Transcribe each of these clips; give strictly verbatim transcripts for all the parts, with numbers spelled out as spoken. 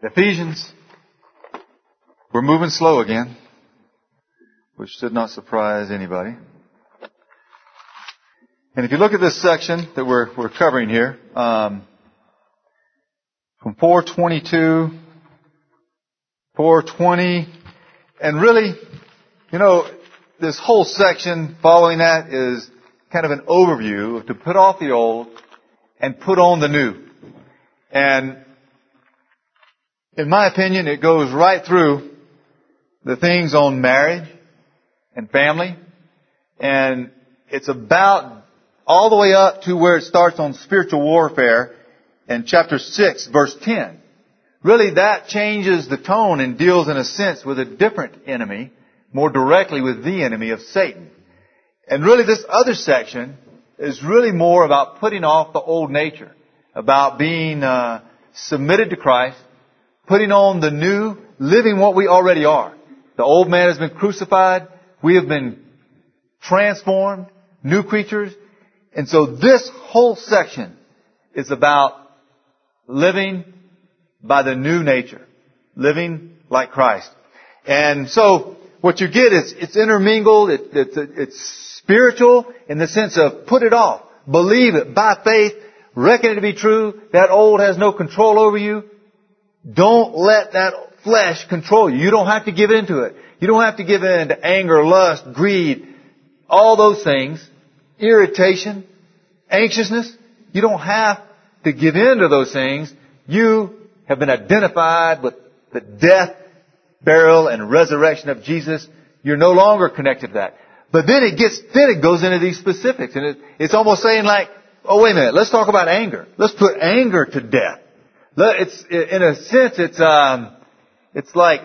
Ephesians. We're moving slow again, which should not surprise anybody. And if you look at this section that we're we're covering here, um, from four twenty-two, four twenty, and really, you know, this whole section following that is kind of an overview of to put off the old and put on the new. And in my opinion, it goes right through the things on marriage and family. And it's about all the way up to where it starts on spiritual warfare in chapter six, verse ten. Really, that changes the tone and deals in a sense with a different enemy, more directly with the enemy of Satan. And really, this other section is really more about putting off the old nature, about being uh, submitted to Christ, putting on the new, living what we already are. The old man has been crucified. We have been transformed, new creatures. And so this whole section is about living by the new nature, living like Christ. And so what you get is it's intermingled, it, it's, it's spiritual in the sense of put it off, believe it by faith, reckon it to be true. That old has no control over you. Don't let that flesh control you. You don't have to give in to it. You don't have to give in to anger, lust, greed, all those things, irritation, anxiousness. You don't have to give in to those things. You have been identified with the death, burial, and resurrection of Jesus. You're no longer connected to that. But then it gets, then it goes into these specifics. And it, it's almost saying like, oh, wait a minute, let's talk about anger. Let's put anger to death. It's, in a sense, it's, um, it's like,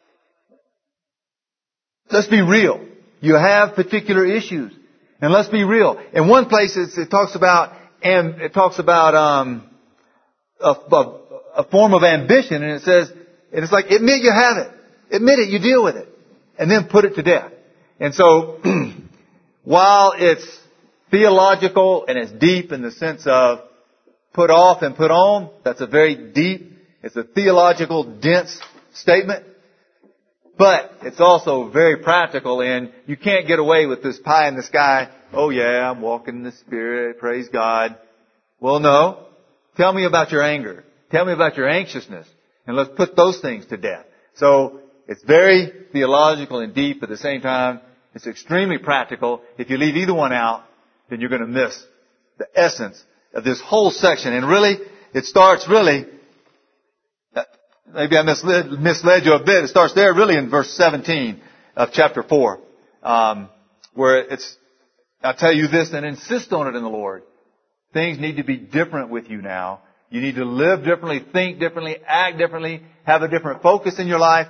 let's be real. You have particular issues. And let's be real. In one place, it's, it talks about, and it talks about, um, a, a, a form of ambition, and it says, and it's like, admit you have it. Admit it, you deal with it. And then put it to death. And so, while it's theological and it's deep in the sense of put off and put on, that's a very deep, it's a theological, dense statement. But it's also very practical, and you can't get away with this pie in the sky, oh yeah, I'm walking in the Spirit, praise God. Well, no. Tell me about your anger. Tell me about your anxiousness. And let's put those things to death. So, it's very theological and deep, but at the same time, it's extremely practical. If you leave either one out, then you're going to miss the essence of this whole section. And really, it starts really, maybe I misled, misled you a bit. It starts there really in verse seventeen of chapter four, um, where it's, I'll tell you this and insist on it in the Lord. Things need to be different with you now. You need to live differently, think differently, act differently, have a different focus in your life.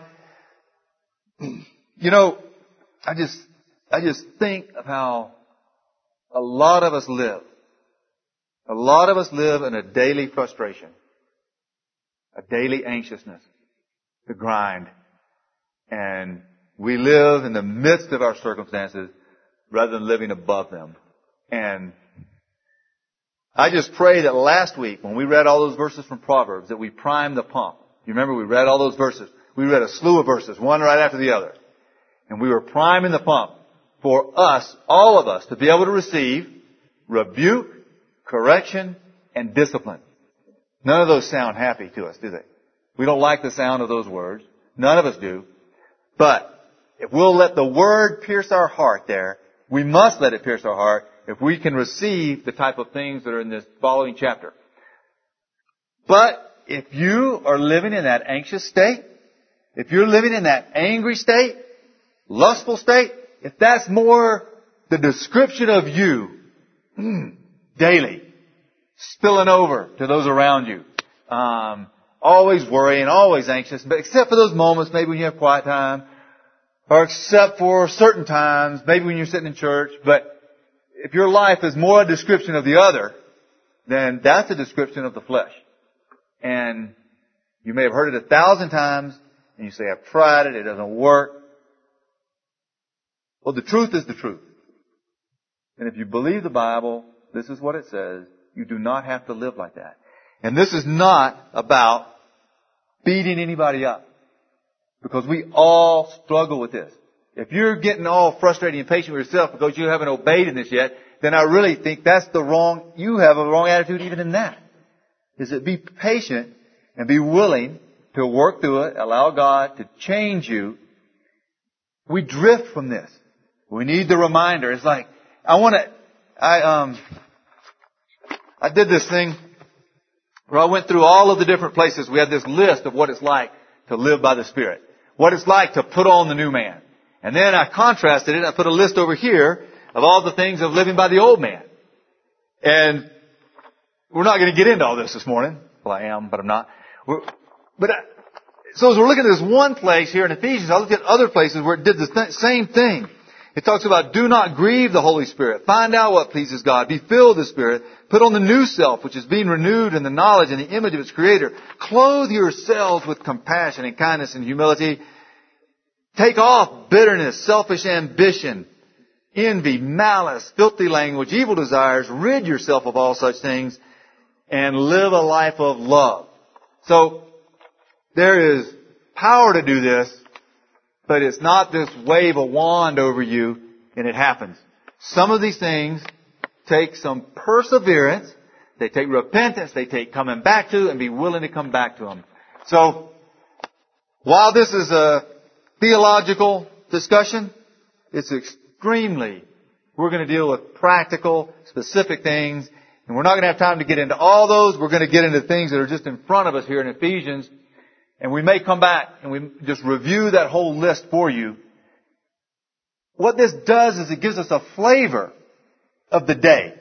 You know, I just, I just think of how a lot of us live. A lot of us live in a daily frustration, a daily anxiousness, the grind. And we live in the midst of our circumstances rather than living above them. And I just pray that last week when we read all those verses from Proverbs that we primed the pump. You remember we read all those verses. We read a slew of verses, one right after the other. And we were priming the pump for us, all of us, to be able to receive rebuke, correction, and discipline. None of those sound happy to us, do they? We don't like the sound of those words. None of us do. But if we'll let the Word pierce our heart there, we must let it pierce our heart if we can receive the type of things that are in this following chapter. But if you are living in that anxious state, if you're living in that angry state, lustful state, if that's more the description of you mm, daily, spilling over to those around you, um, always worrying, always anxious, but except for those moments, maybe when you have quiet time, or except for certain times, maybe when you're sitting in church, but if your life is more a description of the other, then that's a description of the flesh. And you may have heard it a thousand times, and you say, I've tried it, it doesn't work. Well, the truth is the truth. And if you believe the Bible, this is what it says. You do not have to live like that. And this is not about beating anybody up. Because we all struggle with this. If you're getting all frustrated and impatient with yourself because you haven't obeyed in this yet, then I really think that's the wrong, you have a wrong attitude even in that. Is that be patient and be willing to work through it, allow God to change you. We drift from this. We need the reminder. It's like, I want to, I, um, I did this thing where I went through all of the different places. We had this list of what it's like to live by the Spirit. What it's like to put on the new man. And then I contrasted it. I put a list over here of all the things of living by the old man. And we're not going to get into all this this morning. Well, I am, but I'm not. We're, but I, so as we're looking at this one place here in Ephesians, I looked at other places where it did the th- same thing. It talks about do not grieve the Holy Spirit. Find out what pleases God. Be filled with the Spirit. Put on the new self, which is being renewed in the knowledge and the image of its Creator. Clothe yourselves with compassion and kindness and humility. Take off bitterness, selfish ambition, envy, malice, filthy language, evil desires. Rid yourself of all such things and live a life of love. So there is power to do this. But it's not this wave a wand over you and it happens. Some of these things take some perseverance. They take repentance. They take coming back to and be willing to come back to them. So, while this is a theological discussion, it's extremely, we're going to deal with practical, specific things. And we're not going to have time to get into all those. We're going to get into things that are just in front of us here in Ephesians. And we may come back and we just review that whole list for you. What this does is it gives us a flavor of the day.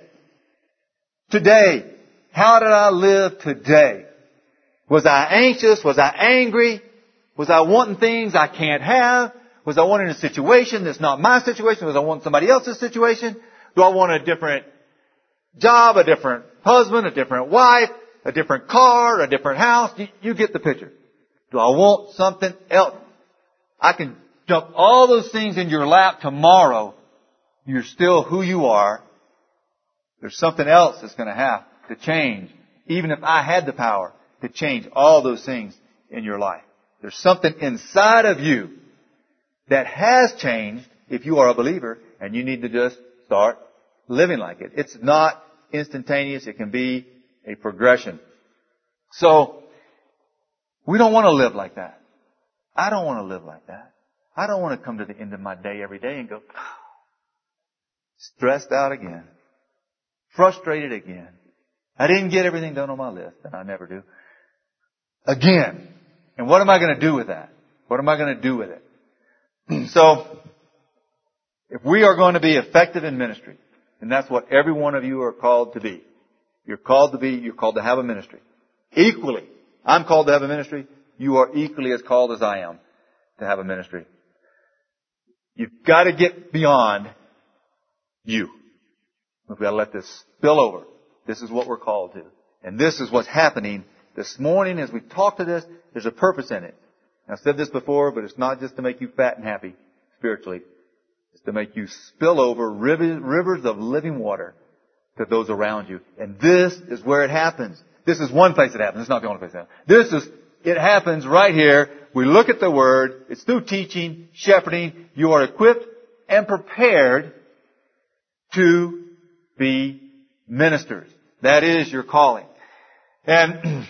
Today. How did I live today? Was I anxious? Was I angry? Was I wanting things I can't have? Was I wanting a situation that's not my situation? Was I wanting somebody else's situation? Do I want a different job, a different husband, a different wife, a different car, a different house? You, you get the picture. Do I want something else? I can dump all those things in your lap tomorrow. You're still who you are. There's something else that's going to have to change. Even if I had the power to change all those things in your life. There's something inside of you that has changed if you are a believer and you need to just start living like it. It's not instantaneous. It can be a progression. So, we don't want to live like that. I don't want to live like that. I don't want to come to the end of my day every day and go, oh, stressed out again. Frustrated again. I didn't get everything done on my list, and I never do. Again. And what am I going to do with that? What am I going to do with it? So, if we are going to be effective in ministry, and that's what every one of you are called to be. You're called to be, you're called to have a ministry. Equally. I'm called to have a ministry. You are equally as called as I am to have a ministry. You've got to get beyond you. We've got to let this spill over. This is what we're called to. And this is what's happening this morning as we talk to this. There's a purpose in it. I've said this before, but it's not just to make you fat and happy spiritually. It's to make you spill over rivers of living water to those around you. And this is where it happens. This is one place it happens. It's not the only place it happens. This is, it happens right here. We look at the Word. It's through teaching, shepherding. You are equipped and prepared to be ministers. That is your calling. And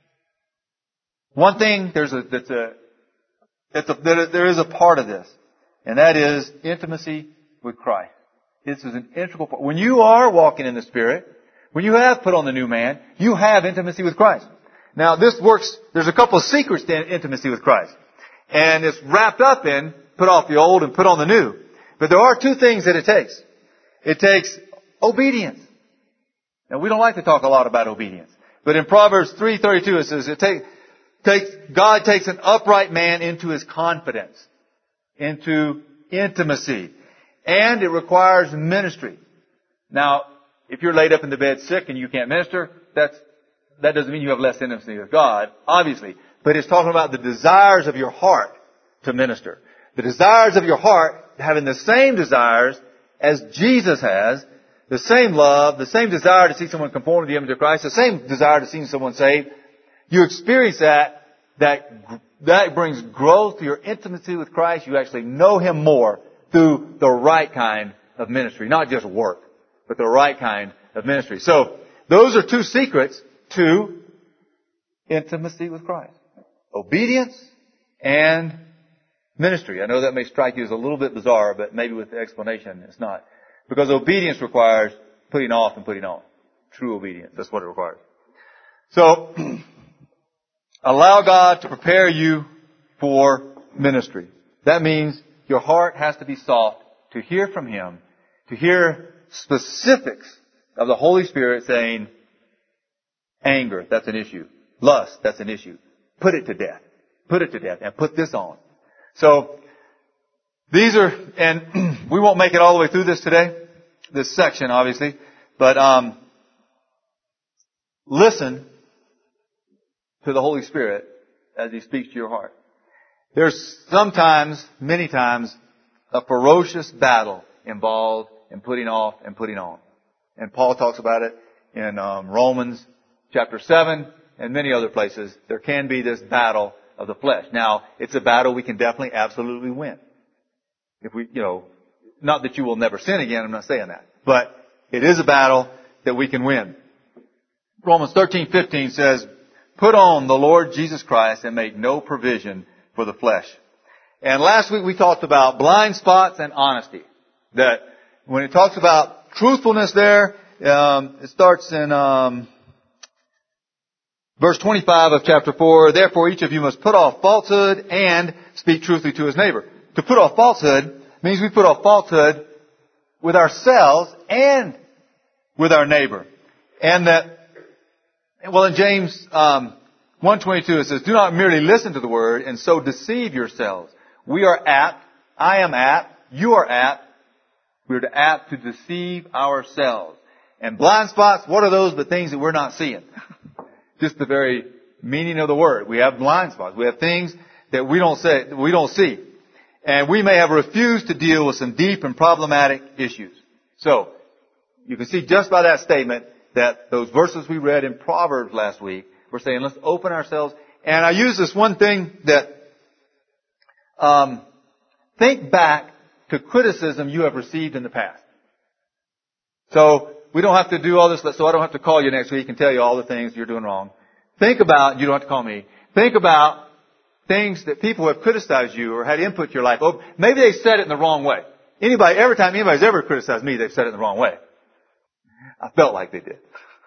one thing, there's a, that's a, that's a, there is a part of this. And that is intimacy with Christ. This is an integral part. When you are walking in the Spirit, when you have put on the new man, you have intimacy with Christ. Now this works, there's a couple of secrets to intimacy with Christ. And it's wrapped up in put off the old and put on the new. But there are two things that it takes. It takes obedience. Now we don't like to talk a lot about obedience. But in Proverbs three thirty-two it says, it take, takes, God takes an upright man into his confidence, into intimacy. And it requires ministry. Now, if you're laid up in the bed sick and you can't minister, that's, that doesn't mean you have less intimacy with God, obviously. But it's talking about the desires of your heart to minister. The desires of your heart having the same desires as Jesus has, the same love, the same desire to see someone conform to the image of Christ, the same desire to see someone saved. You experience that that, that brings growth to your intimacy with Christ. You actually know Him more through the right kind of ministry. Not just work, but the right kind of ministry. So, those are two secrets to intimacy with Christ. Obedience and ministry. I know that may strike you as a little bit bizarre, but maybe with the explanation it's not. Because obedience requires putting off and putting on. True obedience. That's what it requires. So, allow God to prepare you for ministry. That means your heart has to be soft to hear from Him, to hear specifics of the Holy Spirit saying, anger, that's an issue. Lust, that's an issue. Put it to death. Put it to death and put this on. So, these are, and we won't make it all the way through this today, this section obviously, but um, listen to the Holy Spirit as He speaks to your heart. There's sometimes, many times, a ferocious battle involved in putting off and putting on. And Paul talks about it in um, Romans chapter seven and many other places. There can be this battle of the flesh. Now, it's a battle we can definitely absolutely win. If we, you know, not that you will never sin again, I'm not saying that. But it is a battle that we can win. Romans thirteen fifteen says, put on the Lord Jesus Christ and make no provision for the flesh. And last week we talked about blind spots and honesty. That when it talks about truthfulness there, um, it starts in um, verse twenty-five of chapter four. Therefore each of you must put off falsehood and speak truthfully to his neighbor. To put off falsehood means we put off falsehood with ourselves and with our neighbor. And that, well, in James um, one twenty-two it says, do not merely listen to the word and so deceive yourselves. We are apt, I am apt, you are apt, we are apt to deceive ourselves. And blind spots, what are those but things that we're not seeing? Just the very meaning of the word. We have blind spots. We have things that we don't say, we don't see. And we may have refused to deal with some deep and problematic issues. So, you can see just by that statement that those verses we read in Proverbs last week, we're saying let's open ourselves. And I use this one thing that, um, think back to criticism you have received in the past. So, we don't have to do all this, so I don't have to call you next week and tell you all the things you're doing wrong. Think about, you don't have to call me, think about things that people have criticized you or had input to your life. Oh, maybe they said it in the wrong way. Anybody, every time anybody's ever criticized me, they've said it in the wrong way. I felt like they did.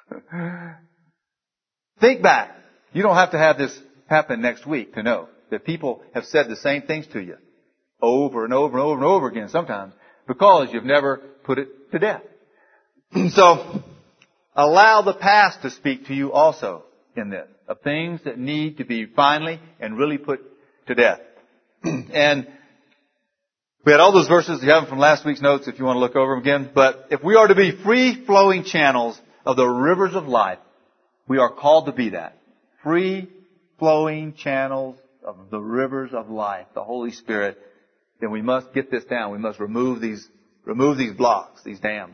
Think back. You don't have to have this happen next week to know that people have said the same things to you over and over and over and over again sometimes because you've never put it to death. So, allow the past to speak to you also in this, of things that need to be finally and really put to death. And we had all those verses, you have them from last week's notes if you want to look over them again. But if we are to be free-flowing channels of the rivers of life, we are called to be that. Free-flowing channels of the rivers of life, the Holy Spirit. Then we must get this down. We must remove these, remove these blocks, these dams.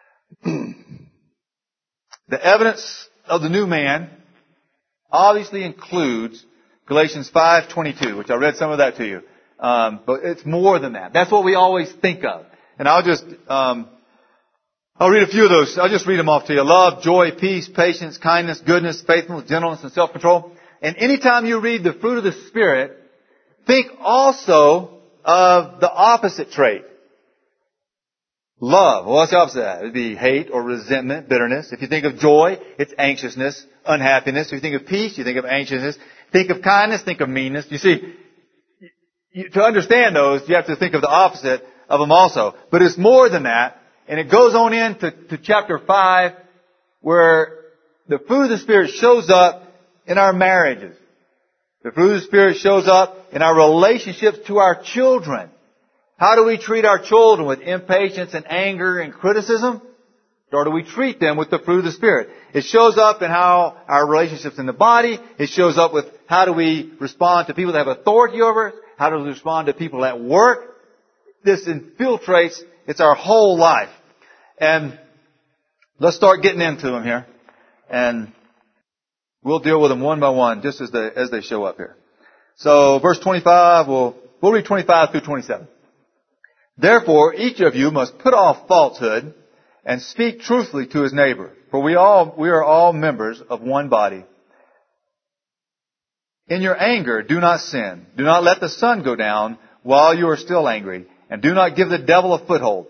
The evidence of the new man obviously includes Galatians five twenty-two, which I read some of that to you. Um, but it's more than that. That's what we always think of. And I'll just, um, I'll read a few of those. I'll just read them off to you. Love, joy, peace, patience, kindness, goodness, faithfulness, gentleness, and self-control. And anytime you read the fruit of the Spirit, think also of the opposite trait. Love. Well, what's the opposite of that? It would be hate or resentment, bitterness. If you think of joy, it's anxiousness, unhappiness. If you think of peace, you think of anxiousness. Think of kindness, think of meanness. You see, you, to understand those, you have to think of the opposite of them also. But it's more than that. And it goes on into to chapter five, where the fruit of the Spirit shows up in our marriages. The fruit of the Spirit shows up in our relationships to our children. How do we treat our children? With impatience and anger and criticism? Or do we treat them with the fruit of the Spirit? It shows up in how our relationships in the body. It shows up with how do we respond to people that have authority over us? How do we respond to people at work? This infiltrates, it's our whole life. And let's start getting into them here. And we'll deal with them one by one just as they, as they show up here. So verse twenty-five, we'll, we'll read twenty-five through twenty-seven. Therefore, each of you must put off falsehood and speak truthfully to his neighbor. For we all, we are all members of one body. In your anger, do not sin. Do not let the sun go down while you are still angry. And do not give the devil a foothold.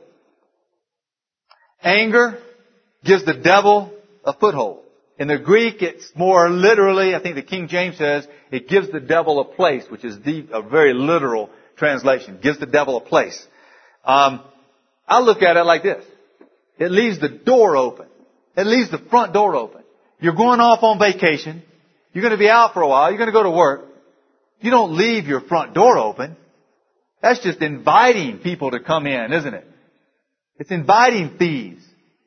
Anger gives the devil a foothold. In the Greek, it's more literally, I think the King James says, it gives the devil a place, which is the, a very literal translation. Gives the devil a place. Um, I look at it like this. It leaves the door open. It leaves the front door open. You're going off on vacation. You're going to be out for a while. You're going to go to work. You don't leave your front door open. That's just inviting people to come in, isn't it? It's inviting thieves.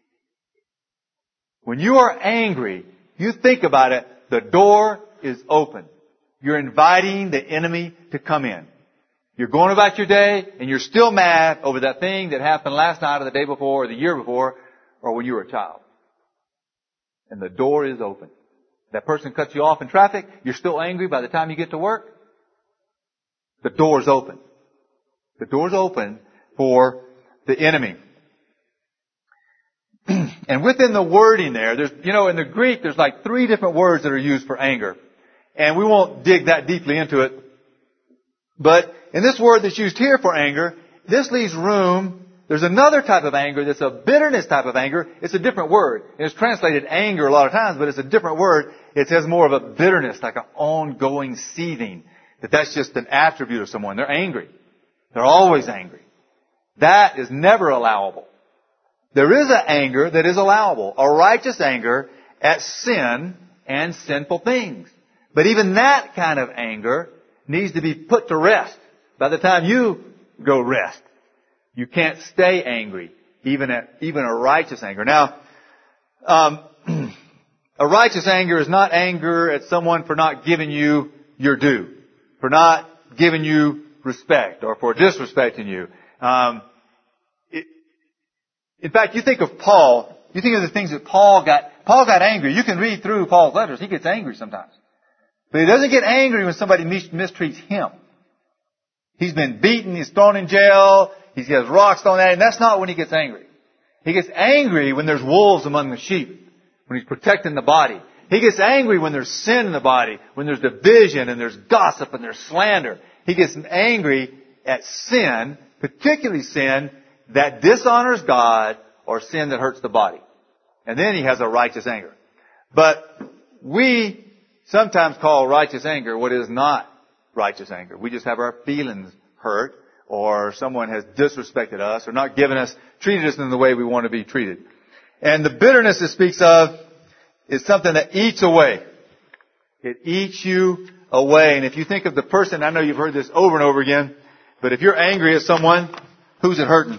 When you are angry, you think about it, the door is open. You're inviting the enemy to come in. You're going about your day and you're still mad over that thing that happened last night or the day before or the year before or when you were a child. And the door is open. That person cuts you off in traffic. You're still angry by the time you get to work. The door's open. The door's open for the enemy. And within the wording there, there's, you know, in the Greek, there's like three different words that are used for anger. And we won't dig that deeply into it. But in this word that's used here for anger, this leaves room. There's another type of anger that's a bitterness type of anger. It's a different word. And it's translated anger a lot of times, but it's a different word. It has more of a bitterness, like an ongoing seething. That that's just an attribute of someone. They're angry. They're always angry. That is never allowable. There is an anger that is allowable. A righteous anger at sin and sinful things. But even that kind of anger needs to be put to rest. By the time you go rest, you can't stay angry, even at even a righteous anger. Now, um, a righteous anger is not anger at someone for not giving you your due, for not giving you respect, or for disrespecting you. Um, it, in fact, you think of Paul. You think of the things that Paul got. Paul got angry. You can read through Paul's letters. He gets angry sometimes. But he doesn't get angry when somebody mistreats him. He's been beaten. He's thrown in jail. He has rocks thrown at him. That's not when he gets angry. He gets angry when there's wolves among the sheep, when he's protecting the body. He gets angry when there's sin in the body, when there's division and there's gossip and there's slander. He gets angry at sin, particularly sin that dishonors God or sin that hurts the body. And then he has a righteous anger. But we sometimes call righteous anger what is not righteous anger. We just have our feelings hurt, or someone has disrespected us or not given us, treated us in the way we want to be treated. And the bitterness it speaks of is something that eats away. It eats you away. And if you think of the person, I know you've heard this over and over again, but if you're angry at someone, who's it hurting?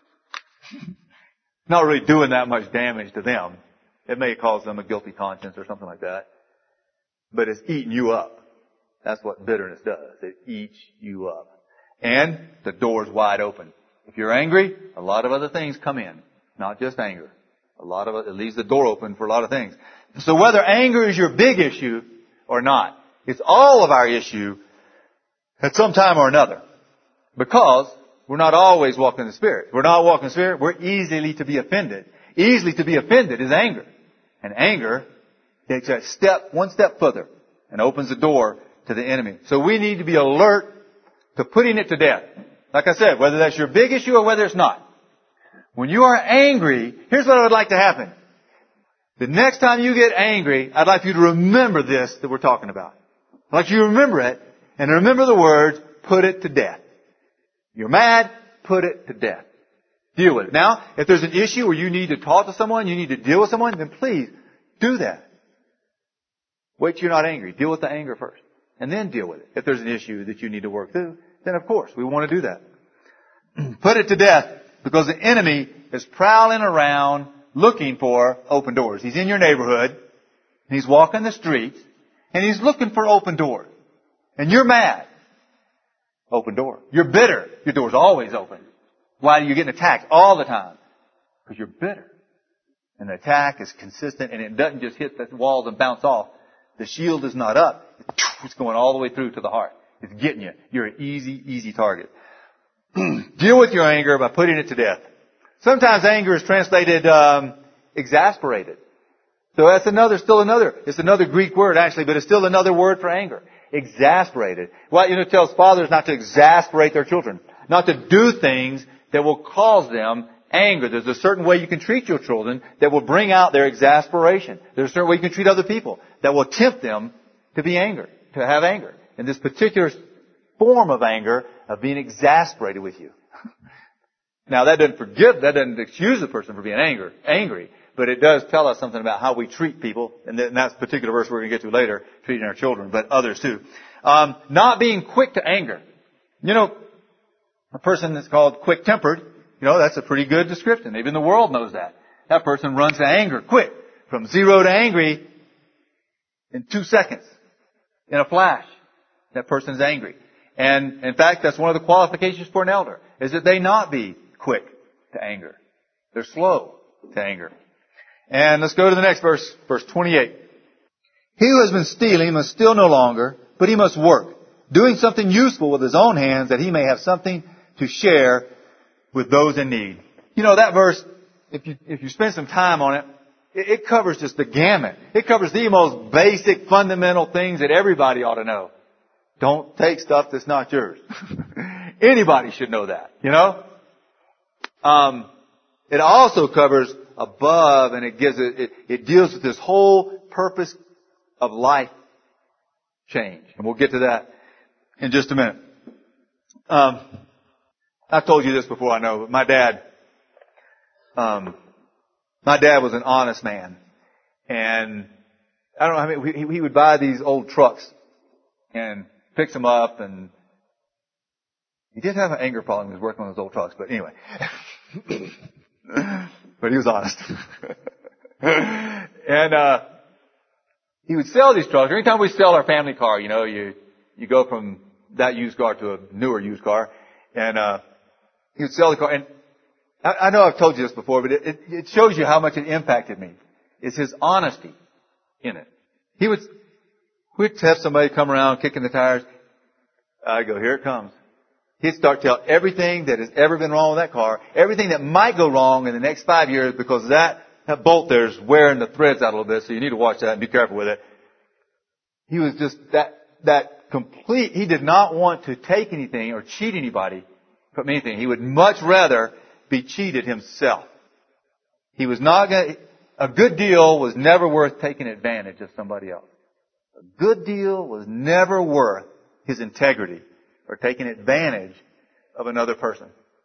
Not really doing that much damage to them. It may cause them a guilty conscience or something like that. But it's eating you up. That's what bitterness does. It eats you up. And the door's wide open. If you're angry, a lot of other things come in. Not just anger. A lot of it, it leaves the door open for a lot of things. So whether anger is your big issue or not, it's all of our issue at some time or another. Because we're not always walking in the Spirit. We're not walking in the Spirit. We're easily to be offended. Easily to be offended is anger. And anger takes a step, one step further and opens the door to the enemy. So we need to be alert to putting it to death. Like I said, whether that's your big issue or whether it's not. When you are angry, here's what I would like to happen. The next time you get angry, I'd like you to remember this that we're talking about. I'd like you to remember it and remember the words, put it to death. You're mad, put it to death. Deal with it. Now, if there's an issue where you need to talk to someone, you need to deal with someone, then please do that. Wait till you're not angry. Deal with the anger first. And then deal with it. If there's an issue that you need to work through, then of course we want to do that. Put it to death because the enemy is prowling around looking for open doors. He's in your neighborhood. He's walking the streets and he's looking for open doors. And you're mad. Open door. You're bitter. Your door's always open. Why are you getting attacked all the time? Because you're bitter. And the attack is consistent and it doesn't just hit the walls and bounce off. The shield is not up. It's going all the way through to the heart. It's getting you. You're an easy, easy target. Deal with your anger by putting it to death. Sometimes anger is translated um, exasperated. So that's another, still another. It's another Greek word actually, but it's still another word for anger. Exasperated. Well, you know, it tells fathers not to exasperate their children, not to do things that will cause them anger. There's a certain way you can treat your children that will bring out their exasperation. There's a certain way you can treat other people that will tempt them to be angry, to have anger. And this particular form of anger of being exasperated with you. Now that doesn't forgive, that doesn't excuse the person for being angry, angry, but it does tell us something about how we treat people, and that's a particular verse we're going to get to later, treating our children, but others too. Um, not being quick to anger. You know, a person that's called quick-tempered, you know, that's a pretty good description. Even the world knows that. That person runs to anger quick, from zero to angry in two seconds, in a flash. That person is angry. And in fact, that's one of the qualifications for an elder, is that they not be quick to anger. They're slow to anger. And let's go to the next verse, verse twenty-eight. He who has been stealing must steal no longer, but he must work, doing something useful with his own hands, that he may have something to share with those in need. You know, that verse, if you, if you spend some time on it, it, it covers just the gamut. It covers the most basic, fundamental things that everybody ought to know. Don't take stuff that's not yours. Anybody should know that, you know? Um, it also covers above, and it gives it, it, it deals with this whole purpose of life change. And we'll get to that in just a minute. Um, I've told you this before, I know, but my dad, um, my dad was an honest man. And I don't know how many, he, he would buy these old trucks and fix them up, and he did have an anger problem when he was working on those old trucks, but anyway. But he was honest. And, uh, he would sell these trucks. Anytime we sell our family car, you know, you, you go from that used car to a newer used car, and, uh, he would sell the car. And I, I know I've told you this before, but it, it, it shows you how much it impacted me. It's his honesty in it. He would, we'd have somebody come around kicking the tires. I go, here it comes. He'd start telling everything that has ever been wrong with that car, everything that might go wrong in the next five years because that, that bolt there is wearing the threads out a little bit, so you need to watch that and be careful with it. He was just that, that complete, he did not want to take anything or cheat anybody from anything. He would much rather be cheated himself. He was not going to, a good deal was never worth taking advantage of somebody else. A good deal was never worth his integrity or taking advantage of another person.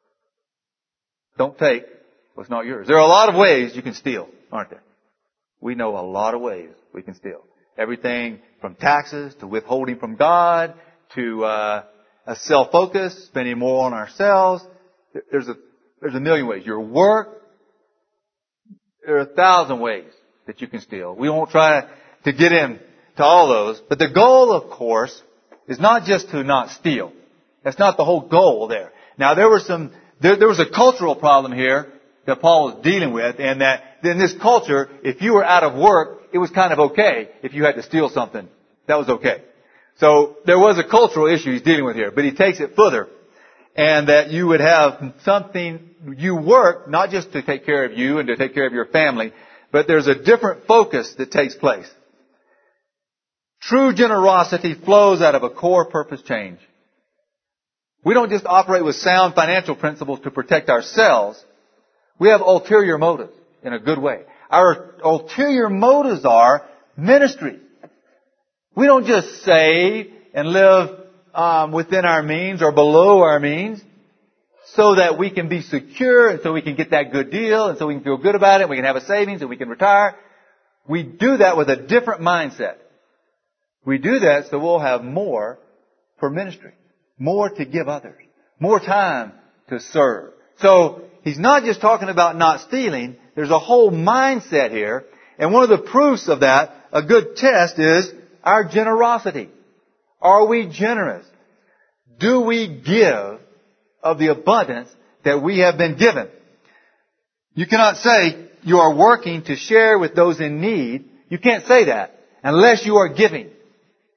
Don't take what's not yours. There are a lot of ways you can steal, aren't there? We know a lot of ways we can steal. Everything from taxes to withholding from God to uh, a self-focus, spending more on ourselves. There's a there's a million ways. Your work, there are a thousand ways that you can steal. We won't try to get into all those. But the goal, of course, is not just to not steal. That's not the whole goal there. Now, there were some, there, there was a cultural problem here that Paul was dealing with, and that in this culture, if you were out of work, it was kind of okay if you had to steal something. That was okay. So there was a cultural issue he's dealing with here, but he takes it further. And that you would have something, you work not just to take care of you and to take care of your family, but there's a different focus that takes place. True generosity flows out of a core purpose change. We don't just operate with sound financial principles to protect ourselves. We have ulterior motives in a good way. Our ulterior motives are ministry. We don't just save and live um, within our means or below our means so that we can be secure and so we can get that good deal and so we can feel good about it and we can have a savings and we can retire. We do that with a different mindset. We do that so we'll have more for ministry, more to give others, more time to serve. So he's not just talking about not stealing. There's a whole mindset here. And one of the proofs of that, a good test, is our generosity. Are we generous? Do we give of the abundance that we have been given? You cannot say you are working to share with those in need. You can't say that unless you are giving.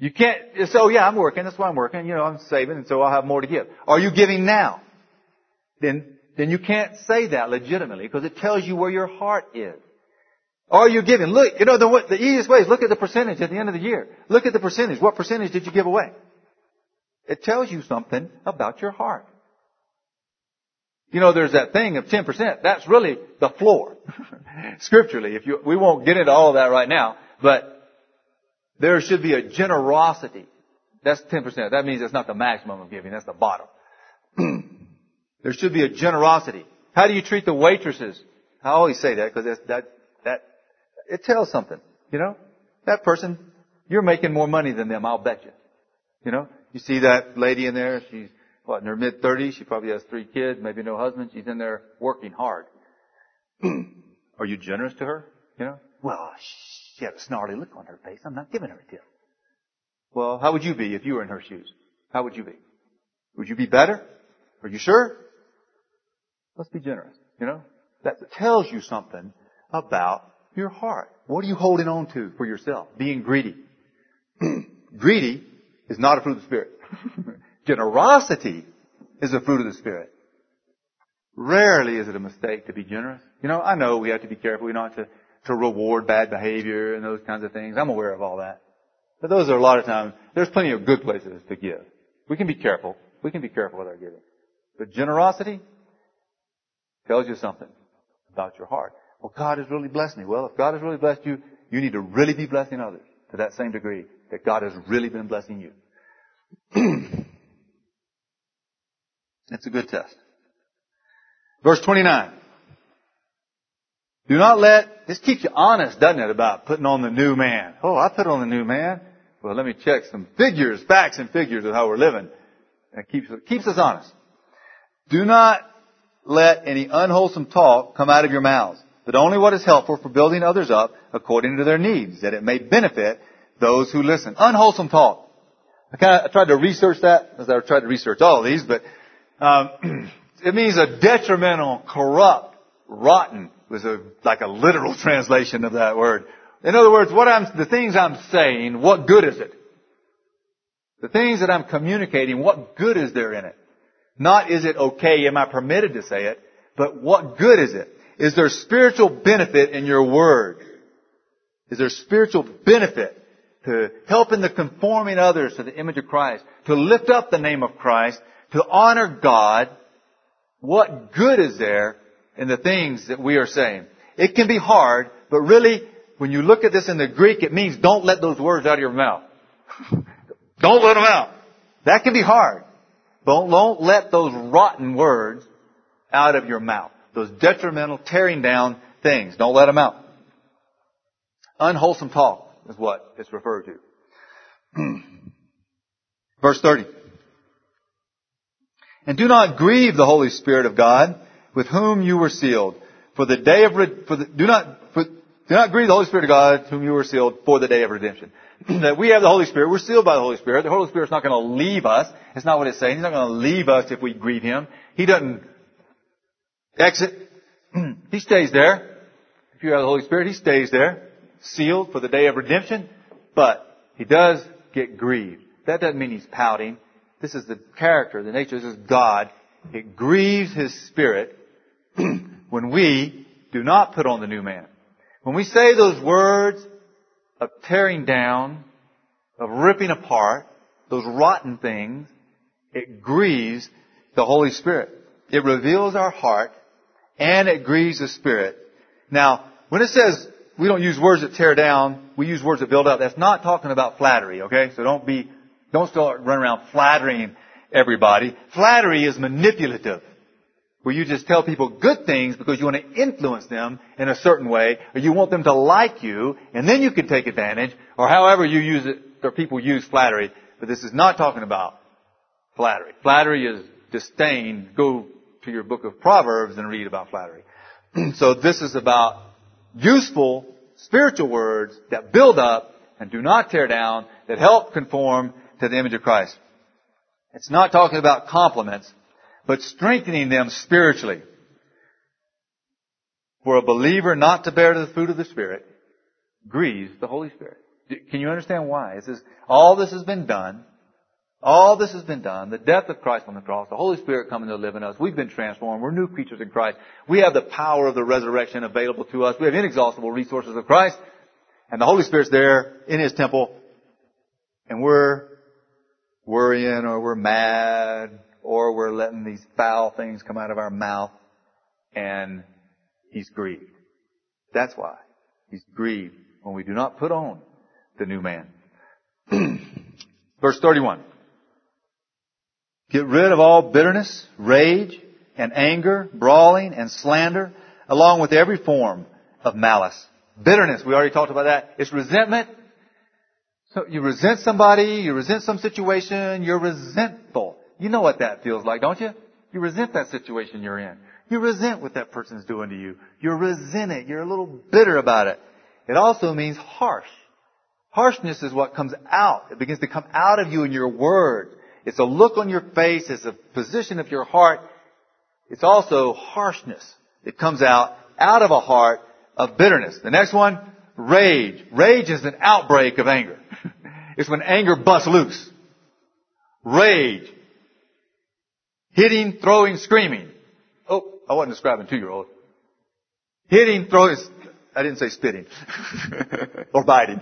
You can't, it's, oh yeah, I'm working, that's why I'm working, you know, I'm saving, and so I'll have more to give. Are you giving now? Then, then you can't say that legitimately, because it tells you where your heart is. Are you giving? Look, you know, the, the easiest way is look at the percentage at the end of the year. Look at the percentage. What percentage did you give away? It tells you something about your heart. You know, there's that thing of ten percent. That's really the floor. Scripturally, if you, we won't get into all of that right now, but there should be a generosity. That's ten percent. That means that's not the maximum of giving. That's the bottom. There should be a generosity. How do you treat the waitresses? I always say that because that's, that, that, it tells something. You know, that person, you're making more money than them, I'll bet you. You know, you see that lady in there, she's, what, in her mid thirties, she probably has three kids, maybe no husband, she's in there working hard. Are you generous to her? You know, well, she had a snarly look on her face, I'm not giving her a tip. Well, how would you be if you were in her shoes? How would you be? Would you be better? Are you sure? Let's be generous, you know. That tells you something about your heart. What are you holding on to for yourself? Being greedy. Greedy is not a fruit of the Spirit. Generosity is a fruit of the Spirit. Rarely is it a mistake to be generous. You know, I know we have to be careful. We don't have to, to reward bad behavior and those kinds of things. I'm aware of all that. But those are a lot of times, there's plenty of good places to give. We can be careful. We can be careful with our giving. But generosity tells you something about your heart. Well, God has really blessed me. Well, if God has really blessed you, you need to really be blessing others to that same degree that God has really been blessing you. It's a good test. Verse twenty-nine. Do not let, this keeps you honest, doesn't it, about putting on the new man. Oh, I put on the new man. Well, let me check some figures, facts and figures of how we're living. That keeps, keeps us honest. Do not let any unwholesome talk come out of your mouths, but only what is helpful for building others up according to their needs, that it may benefit those who listen. Unwholesome talk. I kind of I tried to research that, as I tried to research all of these, but um, it means a detrimental, corrupt, rotten was a like a literal translation of that word. In other words, what I'm the things I'm saying, what good is it? The things that I'm communicating, what good is there in it? Not is it okay, am I permitted to say it, but what good is it? Is there spiritual benefit in your word? Is there spiritual benefit to helping the conforming others to the image of Christ, to lift up the name of Christ, to honor God? What good is there in the things that we are saying? It can be hard, but really, when you look at this in the Greek, it means don't let those words out of your mouth. Don't let them out. That can be hard. Don't, don't let those rotten words out of your mouth. Those detrimental, tearing down things. Don't let them out. Unwholesome talk is what it's referred to. Verse thirty. And do not grieve the Holy Spirit of God, with whom you were sealed. For the day of, re- for the, do not, for, do not grieve the Holy Spirit of God, whom you were sealed for the day of redemption. That we have the Holy Spirit. We're sealed by the Holy Spirit. The Holy Spirit's not going to leave us. It's not what it's saying. He's not going to leave us if we grieve Him. He doesn't exit. He stays there. If you have the Holy Spirit, He stays there. Sealed for the day of redemption. But He does get grieved. That doesn't mean He's pouting. This is the character, the nature. This is God. It grieves His Spirit when we do not put on the new man. When we say those words of tearing down, of ripping apart, those rotten things, it grieves the Holy Spirit. It reveals our heart, and it grieves the Spirit. Now, when it says we don't use words that tear down, we use words that build up, that's not talking about flattery, okay? So don't be, don't start running around flattering everybody. Flattery is manipulative, where you just tell people good things because you want to influence them in a certain way, or you want them to like you, and then you can take advantage, or however you use it, or people use flattery. But this is not talking about flattery. Flattery is disdain. Go to your book of Proverbs and read about flattery. So this is about useful spiritual words that build up and do not tear down, that help conform to the image of Christ. It's not talking about compliments, but strengthening them spiritually. For a believer not to bear the fruit of the Spirit grieves the Holy Spirit. Can you understand why? It's this, all this has been done. All this has been done. The death of Christ on the cross. The Holy Spirit coming to live in us. We've been transformed. We're new creatures in Christ. We have the power of the resurrection available to us. We have inexhaustible resources of Christ. And the Holy Spirit's there in His temple. And we're worrying, or we're mad, or we're letting these foul things come out of our mouth. And He's grieved. That's why. He's grieved when we do not put on the new man. Verse thirty-one. Get rid of all bitterness, rage, and anger, brawling, and slander, along with every form of malice. Bitterness, we already talked about that. It's resentment. So you resent somebody, you resent some situation, you're resentful. You know what that feels like, don't you? You resent that situation you're in. You resent what that person's doing to you. You resent it. You're a little bitter about it. It also means harsh. Harshness is what comes out. It begins to come out of you in your words. It's a look on your face. It's a position of your heart. It's also harshness. It comes out, out of a heart of bitterness. The next one, rage. Rage is an outbreak of anger. It's when anger busts loose. Rage. Hitting, throwing, screaming. Oh, I wasn't describing two-year-old. Hitting, throwing, I didn't say spitting. Or biting.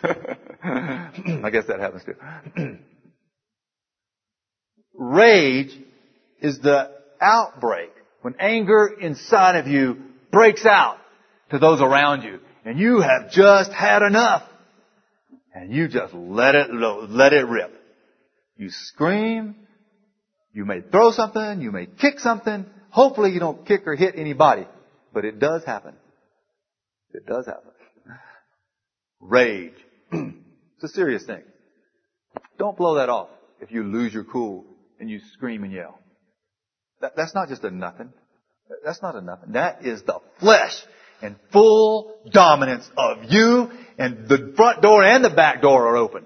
I guess that happens too. Rage is the outbreak. When anger inside of you breaks out to those around you. And you have just had enough. And you just let it lo- let it rip. You scream. You may throw something. You may kick something. Hopefully you don't kick or hit anybody. But it does happen. It does happen. Rage. It's a serious thing. Don't blow that off if you lose your cool and you scream and yell. That, that's not just a nothing. That's not a nothing. That is the flesh in full dominance of you, and the front door and the back door are open.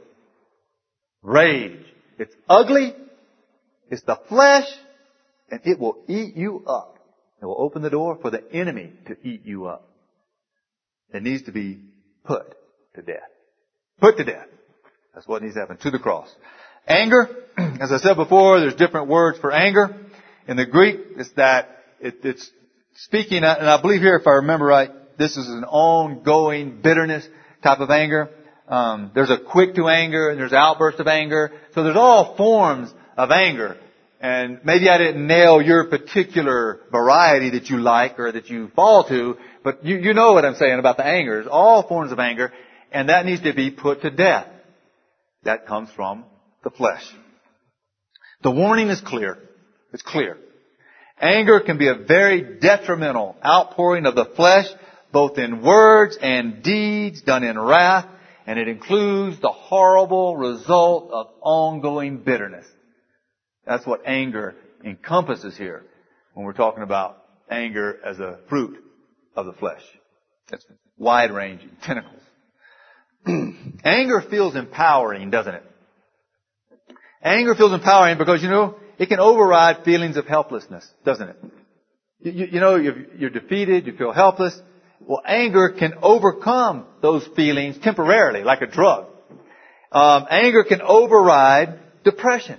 Rage. It's ugly. It's the flesh, and it will eat you up. It will open the door for the enemy to eat you up. It needs to be put to death. Put to death. That's what needs to happen, to the cross. Anger, as I said before, there's different words for anger. In the Greek, it's that it, it's speaking, and I believe here, if I remember right, this is an ongoing bitterness type of anger. Um, there's a quick to anger, and there's outburst of anger. So there's all forms of anger. And maybe I didn't nail your particular variety that you like or that you fall to, but you, you know what I'm saying about the anger. There's all forms of anger, and that needs to be put to death. That comes from the flesh. The warning is clear. It's clear. Anger can be a very detrimental outpouring of the flesh, both in words and deeds done in wrath, and it includes the horrible result of ongoing bitterness. That's what anger encompasses here when we're talking about anger as a fruit of the flesh. It's wide-ranging, tentacles. Anger feels empowering, doesn't it? Anger feels empowering because, you know, it can override feelings of helplessness, doesn't it? You, you, you know, you're, you're defeated, you feel helpless. Well, anger can overcome those feelings temporarily, like a drug. Um, anger can override depression.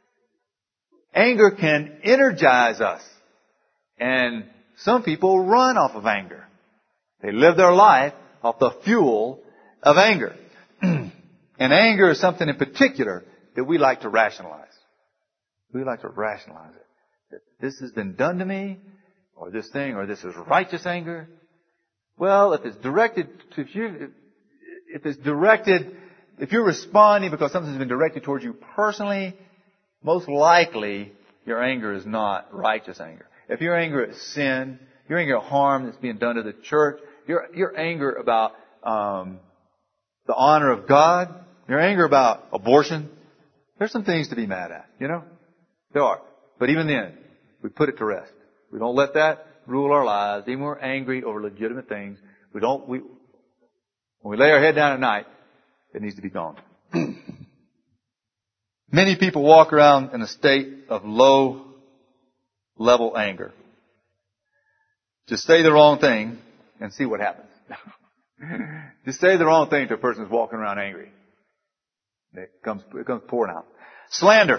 Anger can energize us. And some people run off of anger. They live their life off the fuel of anger. And anger is something in particular that we like to rationalize. We like to rationalize it. That this has been done to me, or this thing, or this is righteous anger. Well, if it's directed to if you, if it's directed, if you're responding because something's been directed towards you personally, most likely your anger is not righteous anger. If your anger is sin, your anger at harm that's being done to the church, your your anger about um, the honor of God, your anger about abortion, there's some things to be mad at, you know? There are. But even then, we put it to rest. We don't let that rule our lives. Even when we're angry over legitimate things, we don't, we, when we lay our head down at night, it needs to be gone. Many people walk around in a state of low level anger. Just say the wrong thing and see what happens. To say the wrong thing to a person who's walking around angry. It comes, it comes pouring out. Slander.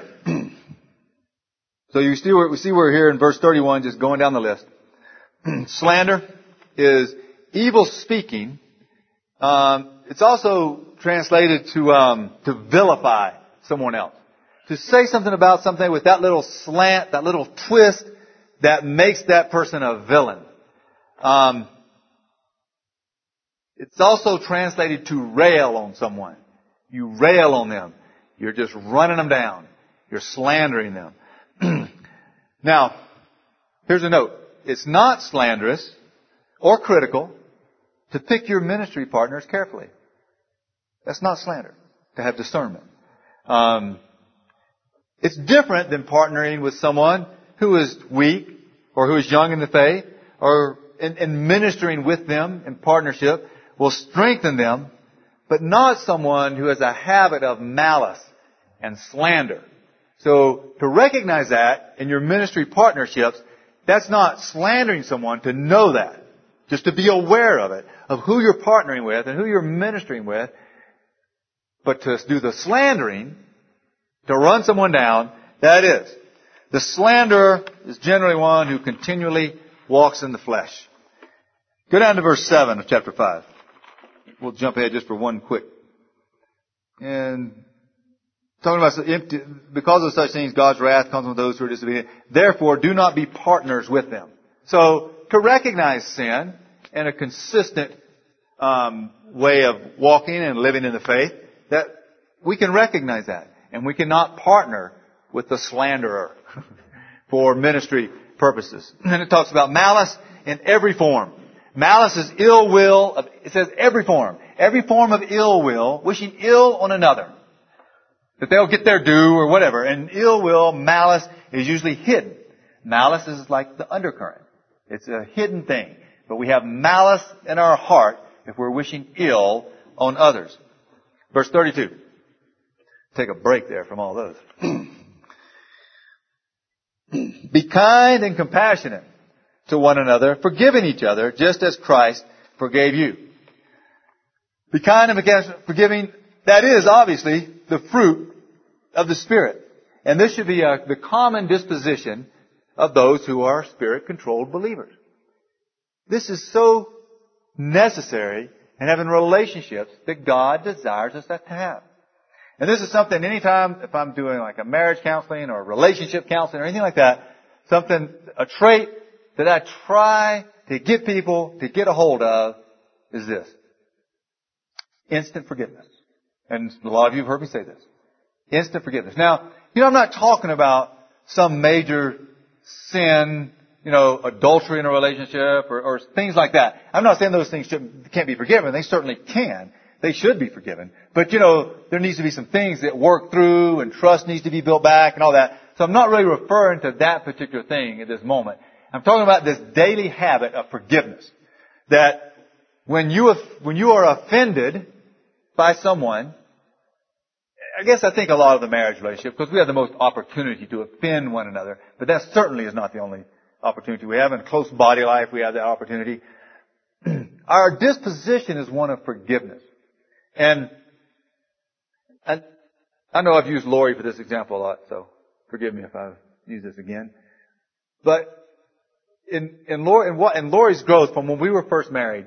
So you see where, we see we're here in verse thirty-one, just going down the list. Slander is evil speaking. Um, it's also translated to um, to vilify someone else. To say something about something with that little slant, that little twist that makes that person a villain. Um, it's also translated to rail on someone. You rail on them. You're just running them down. You're slandering them. Now, here's a note. It's not slanderous or critical to pick your ministry partners carefully. That's not slander, to have discernment. Um, it's different than partnering with someone who is weak or who is young in the faith, or in, in ministering with them in partnership will strengthen them, but not someone who has a habit of malice and slander. So to recognize that in your ministry partnerships, that's not slandering someone, to know that. Just to be aware of it, of who you're partnering with and who you're ministering with. But to do the slandering, to run someone down, that is. The slanderer is generally one who continually walks in the flesh. Go down to verse seven of chapter five. We'll jump ahead just for one quick. And talking about empty, because of such things, God's wrath comes on those who are disobedient. Therefore, do not be partners with them. So, to recognize sin and a consistent um, way of walking and living in the faith, that we can recognize that, and we cannot partner with the slanderer for ministry purposes. And it talks about malice in every form. Malice is ill will. Of, it says every form, every form of ill will, wishing ill on another, that they'll get their due or whatever. And ill will, malice, is usually hidden. Malice is like the undercurrent. It's a hidden thing. But we have malice in our heart if we're wishing ill on others. Verse thirty-two. Take a break there from all those. Be kind and compassionate to one another, forgiving each other, just as Christ forgave you. Be kind and forgiving. That is obviously the fruit of the Spirit. And this should be a, the common disposition of those who are Spirit-controlled believers. This is so necessary in having relationships that God desires us to have. And this is something anytime, if I'm doing like a marriage counseling or relationship counseling or anything like that, something, a trait that I try to get people to get a hold of is this. Instant forgiveness. And a lot of you have heard me say this. Instant forgiveness. Now, you know, I'm not talking about some major sin, you know, adultery in a relationship or, or things like that. I'm not saying those things shouldn't, can't be forgiven. They certainly can. They should be forgiven. But, you know, there needs to be some things that work through and trust needs to be built back and all that. So I'm not really referring to that particular thing at this moment. I'm talking about this daily habit of forgiveness. That when you, when you are offended by someone, I guess I think a lot of the marriage relationship, because we have the most opportunity to offend one another, but that certainly is not the only opportunity we have. In close body life, we have that opportunity. Our disposition is one of forgiveness. And, and I know I've used Lori for this example a lot, so forgive me if I use this again. But in, in, Lori, in, what, in Lori's growth from when we were first married,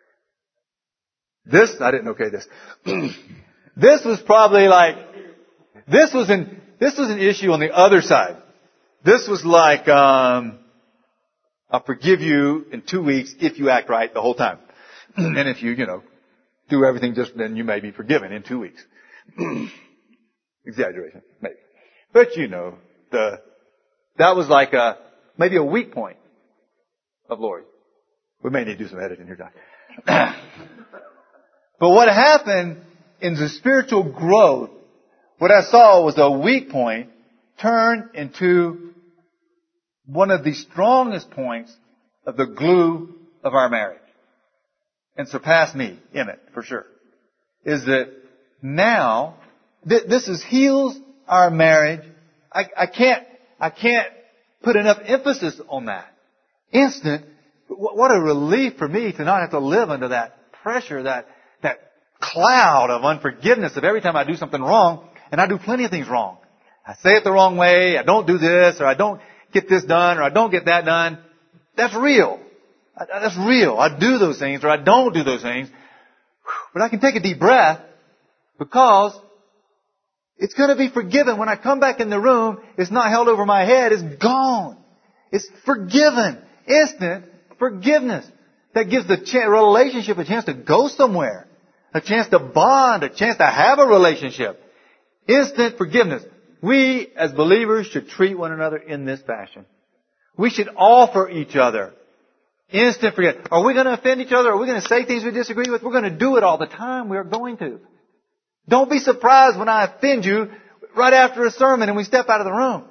this, I didn't okay this. This was probably like, this was an, this was an issue on the other side. This was like, um, I'll forgive you in two weeks if you act right the whole time. And if you, you know, do everything just, then you may be forgiven in two weeks. Exaggeration, maybe. But you know, the, that was like a, maybe a weak point of Lori. We may need to do some editing here, John. But what happened in the spiritual growth, what I saw was a weak point turn into one of the strongest points of the glue of our marriage. And surpass me in it, for sure. Is that now, th- this is heals our marriage. I, I can't, I can't put enough emphasis on that. Instant, what a relief for me to not have to live under that pressure, that, that cloud of unforgiveness of every time I do something wrong, and I do plenty of things wrong. I say it the wrong way, I don't do this, or I don't get this done, or I don't get that done. That's real. That's real. I do those things, or I don't do those things. But I can take a deep breath because it's going to be forgiven. When I come back in the room, it's not held over my head. It's gone. It's forgiven. Instant forgiveness. That gives the ch- relationship a chance to go somewhere. A chance to bond. A chance to have a relationship. Instant forgiveness. We, as believers, should treat one another in this fashion. We should offer each other instant forgiveness. Are we going to offend each other? Are we going to say things we disagree with? We're going to do it all the time. We are going to. Don't be surprised when I offend you right after a sermon and we step out of the room.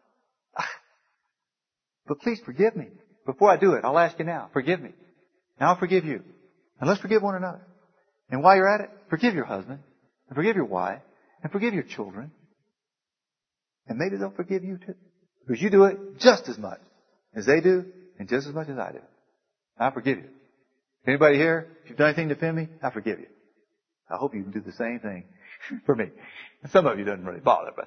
But please forgive me. Before I do it, I'll ask you now. Forgive me. And I'll forgive you. And let's forgive one another. And while you're at it, forgive your husband. And forgive your wife. And forgive your children. And maybe they'll forgive you too. Because you do it just as much as they do and just as much as I do. I forgive you. Anybody here, if you've done anything to offend me, I forgive you. I hope you can do the same thing for me. And some of you doesn't really bother, but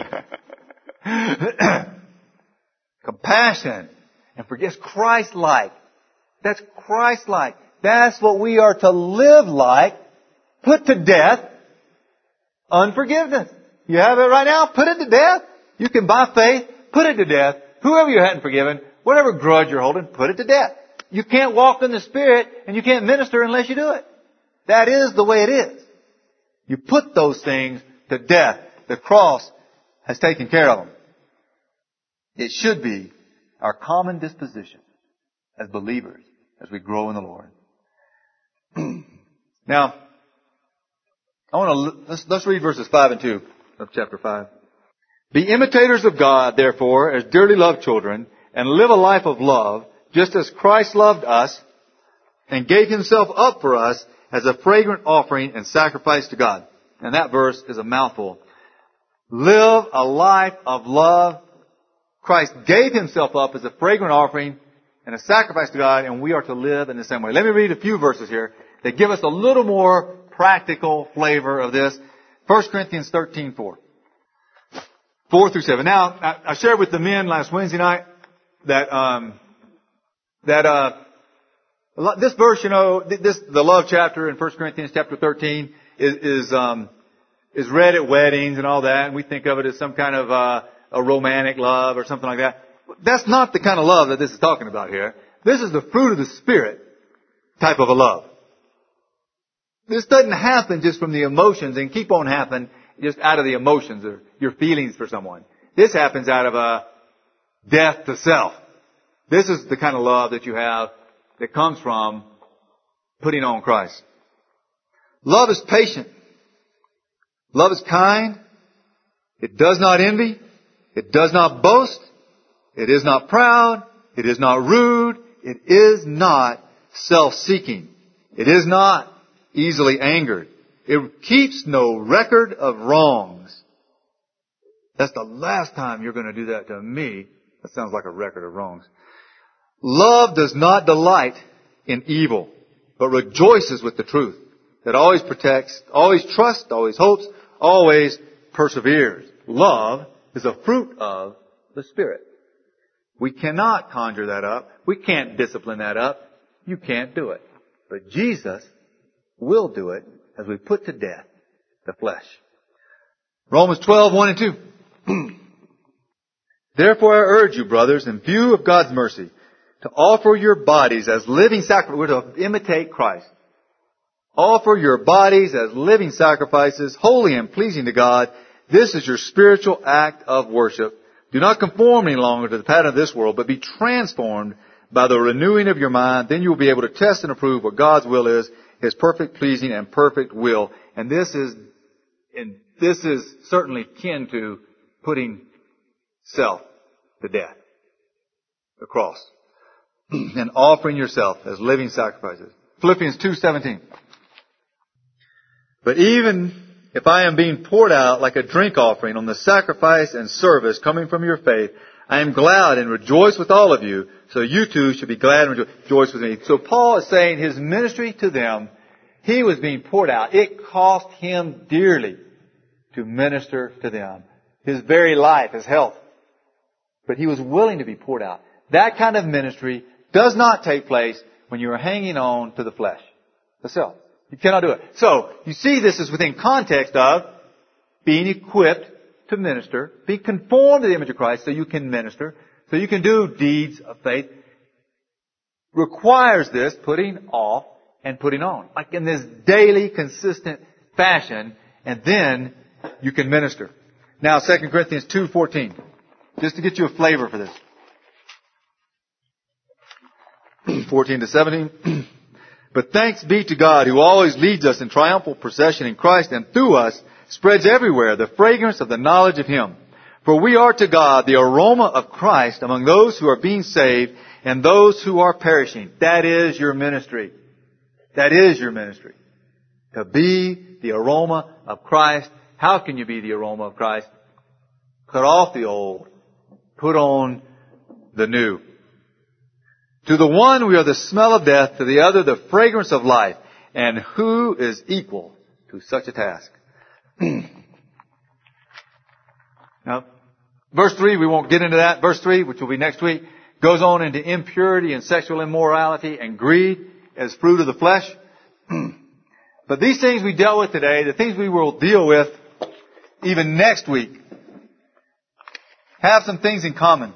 compassion and forgiveness, Christ-like. That's Christ-like. That's what we are to live like. Put to death unforgiveness. You have it right now? Put it to death. You can, by faith, put it to death. Whoever you hadn't forgiven, whatever grudge you're holding, put it to death. You can't walk in the Spirit and you can't minister unless you do it. That is the way it is. You put those things to death. The cross has taken care of them. It should be our common disposition as believers as we grow in the Lord. Now, I want to let's, let's read verses five and two of chapter five. Be imitators of God, therefore, as dearly loved children, and live a life of love, just as Christ loved us and gave Himself up for us as a fragrant offering and sacrifice to God. And that verse is a mouthful. Live a life of love. Christ gave Himself up as a fragrant offering and a sacrifice to God, and we are to live in the same way. Let me read a few verses here that give us a little more practical flavor of this. First Corinthians thirteen four. Four through seven. Now, I, I shared with the men last Wednesday night that, um, that, uh, this verse, you know, this, the love chapter in First Corinthians chapter thirteen is, is, um, is read at weddings and all that, and we think of it as some kind of, uh, a romantic love or something like that. That's not the kind of love that this is talking about here. This is the fruit of the Spirit type of a love. This doesn't happen just from the emotions and keep on happening just out of the emotions or your feelings for someone. This happens out of a death to self. This is the kind of love that you have that comes from putting on Christ. Love is patient. Love is kind. It does not envy. It does not boast. It is not proud. It is not rude. It is not self-seeking. It is not easily angered. It keeps no record of wrongs. That's the last time you're going to do that to me. That sounds like a record of wrongs. Love does not delight in evil, but rejoices with the truth. That always protects, always trusts, always hopes, always perseveres. Love is a fruit of the Spirit. We cannot conjure that up. We can't discipline that up. You can't do it. But Jesus will do it as we put to death the flesh. Romans twelve, one and two. Therefore I urge you, brothers, in view of God's mercy, to offer your bodies as living sacrifices. We're to imitate Christ. Offer your bodies as living sacrifices, holy and pleasing to God. This is your spiritual act of worship. Do not conform any longer to the pattern of this world, but be transformed by the renewing of your mind. Then you will be able to test and approve what God's will is, His perfect, pleasing, and perfect will. And this is, and this is certainly kin to putting self to death. The cross. And offering yourself as living sacrifices. Philippians two seventeen. But even if I am being poured out like a drink offering on the sacrifice and service coming from your faith, I am glad and rejoice with all of you, so you too should be glad and rejoice with me. So Paul is saying his ministry to them He was being poured out. It cost him dearly to minister to them. His very life, his health. But he was willing to be poured out. That kind of ministry does not take place when you are hanging on to the flesh, the self. You cannot do it. So, you see this is within context of being equipped to minister, being conformed to the image of Christ so you can minister, so you can do deeds of faith. Requires this putting off and putting on. Like in this daily, consistent fashion, and then you can minister. Now, Second Corinthians two fourteen. Just to get you a flavor for this. fourteen to seventeen. But thanks be to God who always leads us in triumphal procession in Christ, and through us spreads everywhere the fragrance of the knowledge of Him. For we are to God the aroma of Christ among those who are being saved and those who are perishing. That is your ministry. That is your ministry. To be the aroma of Christ. How can you be the aroma of Christ? Cut off the old. Put on the new. To the one we are the smell of death, to the other the fragrance of life. And who is equal to such a task? Now, verse three, we won't get into that. Verse three, which will be next week, goes on into impurity and sexual immorality and greed as fruit of the flesh. But these things we dealt with today, the things we will deal with even next week, have some things in common.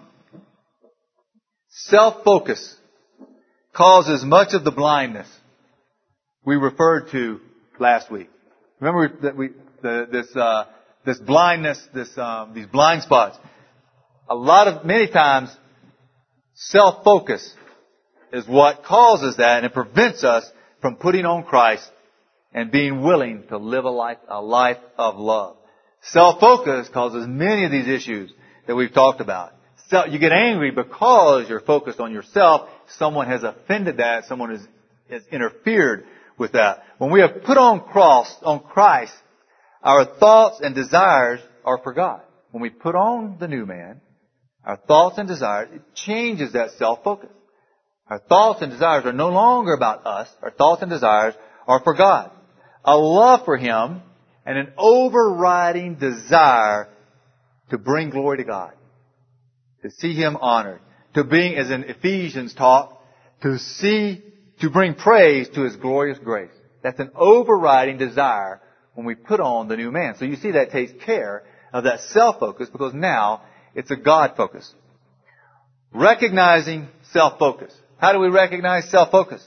Self-focus causes much of the blindness we referred to last week. Remember that we the, this uh, this blindness, this um, these blind spots. A lot of many times, self-focus is what causes that, and it prevents us from putting on Christ and being willing to live a life a life of love. Self-focus causes many of these issues that we've talked about. So you get angry because you're focused on yourself. Someone has offended that. Someone has, has interfered with that. When we have put on cross, on Christ, our thoughts and desires are forgot. When we put on the new man, our thoughts and desires, it changes that self-focus. Our thoughts and desires are no longer about us. Our thoughts and desires are for God. A love for Him and an overriding desire to bring glory to God. To see Him honored. To bring, as in Ephesians taught, to see, to bring praise to His glorious grace. That's an overriding desire when we put on the new man. So you see that takes care of that self-focus because now it's a God focus. Recognizing self-focus. How do we recognize self-focus?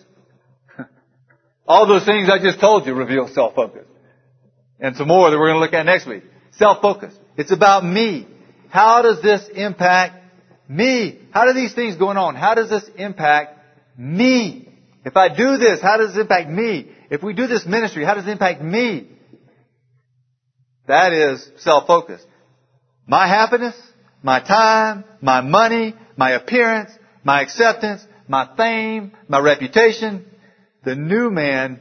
All those things I just told you reveal self-focus. And some more that we're going to look at next week. Self-focus. It's about me. How does this impact me? How do these things going on? How does this impact me? If I do this, how does it impact me? If we do this ministry, how does it impact me? That is self-focus. My happiness, my time, my money, my appearance, my acceptance, my fame, my reputation. The new man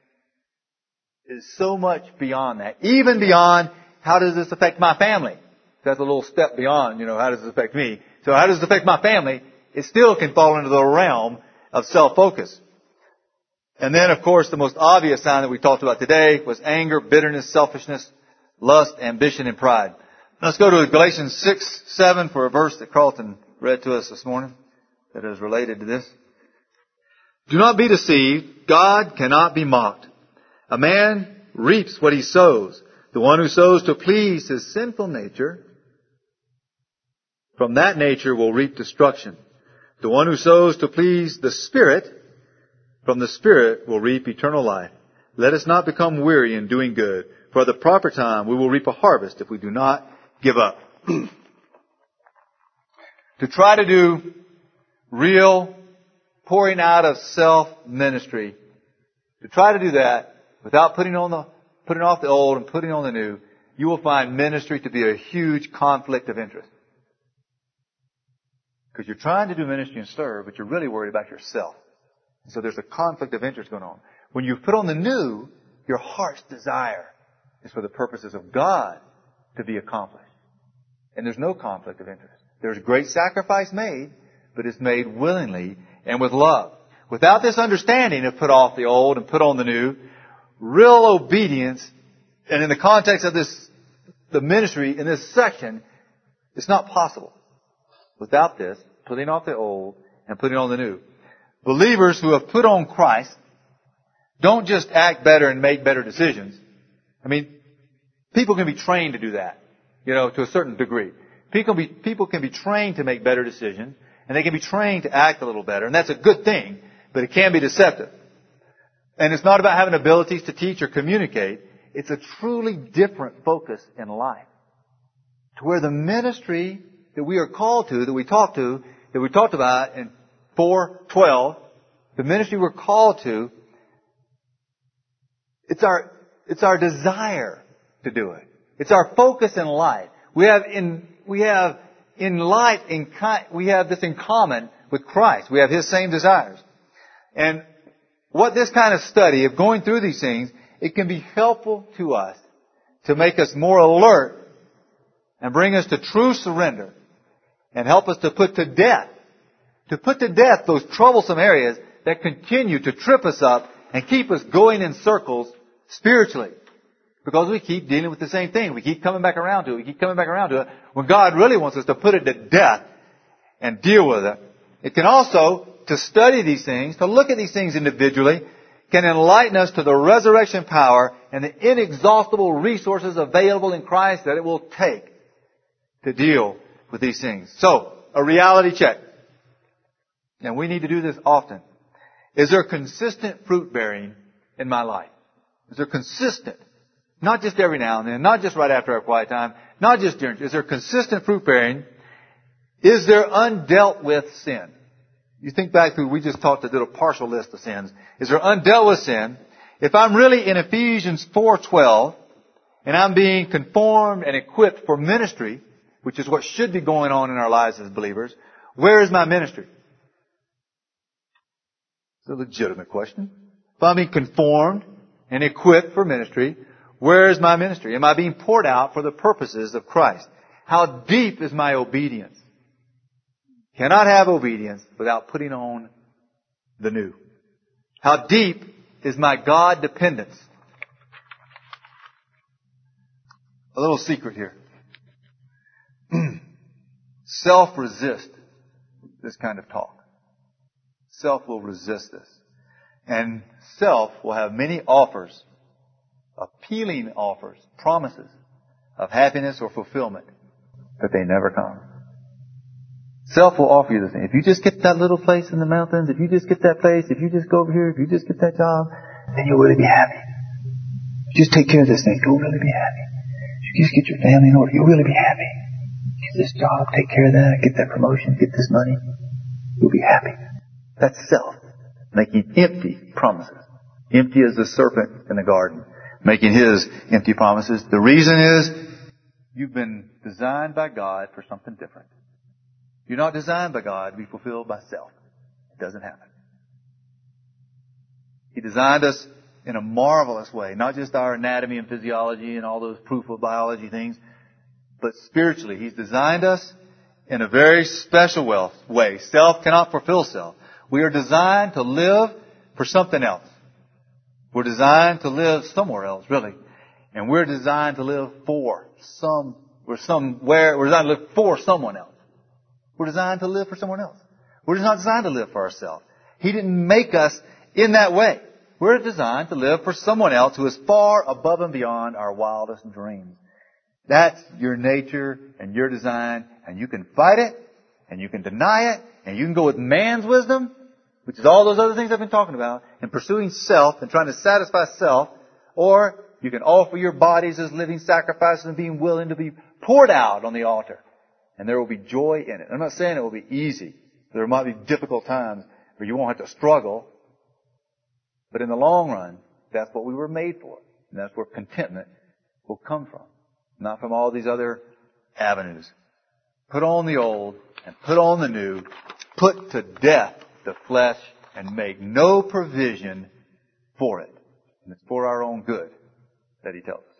is so much beyond that. Even beyond, how does this affect my family? That's a little step beyond, you know, how does this affect me? So how does it affect my family? It still can fall into the realm of self-focus. And then, of course, the most obvious sign that we talked about today was anger, bitterness, selfishness, lust, ambition, and pride. Let's go to Galatians six, seven for a verse that Carlton read to us this morning that is related to this. Do not be deceived. God cannot be mocked. A man reaps what he sows. The one who sows to please his sinful nature, from that nature will reap destruction. The one who sows to please the Spirit, from the Spirit will reap eternal life. Let us not become weary in doing good, for at the proper time we will reap a harvest if we do not give up. To try to do real pouring out of self ministry, to try to do that without putting on the putting off the old and putting on the new, you will find ministry to be a huge conflict of interest. Because you're trying to do ministry and serve, but you're really worried about yourself. So there's a conflict of interest going on. When you put on the new, your heart's desire is for the purposes of God to be accomplished. And there's no conflict of interest. There's great sacrifice made, but it's made willingly and with love. Without this understanding of put off the old and put on the new, real obedience, and in the context of this, the ministry in this section, it's not possible without this, putting off the old and putting on the new. Believers who have put on Christ don't just act better and make better decisions. I mean, people can be trained to do that, you know, to a certain degree. People can be, people can be trained to make better decisions, and they can be trained to act a little better, and that's a good thing, but it can be deceptive. And it's not about having abilities to teach or communicate. It's a truly different focus in life. To where the ministry that we are called to, that we talked to, that we talked about in four twelve, the ministry we're called to, it's our, it's our desire to do it. It's our focus in life. We have in, we have in life, in, we have this in common with Christ. We have His same desires. And what this kind of study of going through these things, it can be helpful to us to make us more alert and bring us to true surrender and help us to put to death, to put to death those troublesome areas that continue to trip us up and keep us going in circles spiritually. Because we keep dealing with the same thing. We keep coming back around to it. We keep coming back around to it when God really wants us to put it to death and deal with it. It can also, to study these things, to look at these things individually, can enlighten us to the resurrection power and the inexhaustible resources available in Christ that it will take to deal with these things. So, a reality check. And we need to do this often. Is there consistent fruit bearing in my life? Is there consistent? Not just every now and then, not just right after our quiet time, not just during. Is there consistent fruit bearing? Is there undealt with sin? You think back to, we just talked, did a partial list of sins. Is there undealt with sin? If I'm really in Ephesians four twelve, and I'm being conformed and equipped for ministry, which is what should be going on in our lives as believers, where is my ministry? It's a legitimate question. If I'm being conformed and equipped for ministry, where is my ministry? Am I being poured out for the purposes of Christ? How deep is my obedience? Cannot have obedience without putting on the new. How deep is my God dependence? A little secret here. Self resist this kind of talk. Self will resist this. And self will have many offers, appealing offers, promises of happiness or fulfillment, but they never come. Self will offer you the thing. If you just get that little place in the mountains, if you just get that place, if you just go over here, if you just get that job, then you'll really be happy. Just take care of this thing, you'll really be happy. If you just get your family in order, you'll really be happy. Get this job, take care of that, get that promotion, get this money, you'll be happy. That's self. Making empty promises. Empty as the serpent in the garden. Making his empty promises. The reason is, you've been designed by God for something different. You're not designed by God to be fulfilled by self. It doesn't happen. He designed us in a marvelous way. Not just our anatomy and physiology and all those proof of biology things, but spiritually. He's designed us in a very special way. Self cannot fulfill self. We are designed to live for something else. We're designed to live somewhere else, really. And we're designed to live for some, we're somewhere, we're designed to live for someone else. We're designed to live for someone else. We're not designed to live for ourselves. He didn't make us in that way. We're designed to live for someone else who is far above and beyond our wildest dreams. That's your nature and your design, and you can fight it, and you can deny it, and you can go with man's wisdom, which is all those other things I've been talking about, and pursuing self and trying to satisfy self, or you can offer your bodies as living sacrifices and being willing to be poured out on the altar. And there will be joy in it. I'm not saying it will be easy. There might be difficult times where you won't have to struggle. But in the long run, that's what we were made for. And that's where contentment will come from. Not from all these other avenues. Put on the old and put on the new. Put to death the flesh and make no provision for it. And it's for our own good that he tells us.